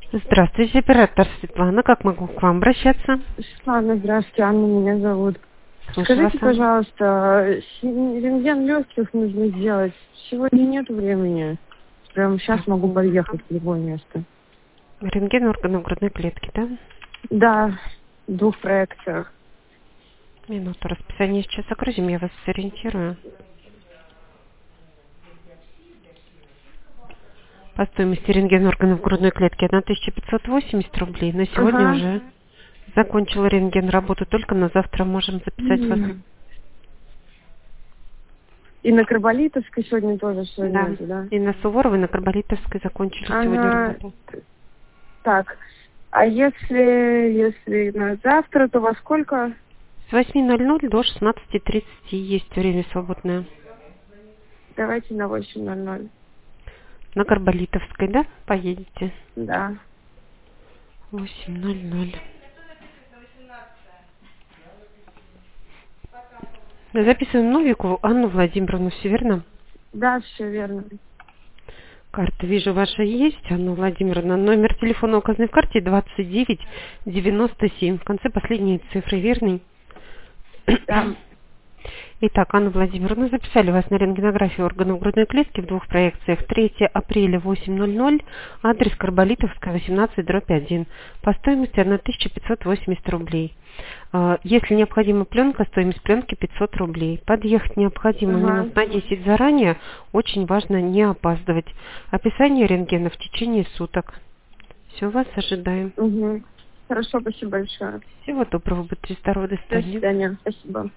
Здравствуйте, оператор Светлана. Как могу к вам обращаться? Светлана, здравствуйте, Анна меня зовут. Слушаю вас, Скажите, Анна. пожалуйста, рентген легких нужно сделать. Сегодня нет времени. Прямо сейчас Так, могу подъехать в любое место. рентген органов грудной клетки, да? Да, в 2 проекциях. Минуту, расписание сейчас загрузим, я вас сориентирую. По стоимости рентген органов грудной клетки 1580 рублей. На сегодня Ага. уже закончил рентген работу, только на завтра можем записать вас. И на Карболитовской сегодня тоже все Да. нету, да? И на Суворовой, и на Карболитовской закончили сегодня Ага. работу. Так, а если на завтра, то во сколько? С 8:00 до 16:30 есть время свободное. Давайте на 8:00. На Карболитовской, да, поедете? Да. 8:00. Записываем Новикову Анну Владимировну, все верно? Да, все верно. Карта, вижу, ваша есть, Анна Владимировна. Номер телефона указанный в карте 2997. В конце последние цифры, верный? Да. Итак, Анна Владимировна, записали вас на рентгенографию органов грудной клетки в 2 проекциях. 3 апреля 8:00, адрес Карболитовская, 18/1. По стоимости 1580 рублей. Если необходима пленка, стоимость пленки 500 рублей. Подъехать необходимо Ага. минут на 10 заранее. Очень важно не опаздывать. Описание рентгена в течение суток. Все, вас ожидаем. Угу. Хорошо, спасибо большое. Всего доброго, будьте здоровы, до До свидания. свидания. Спасибо.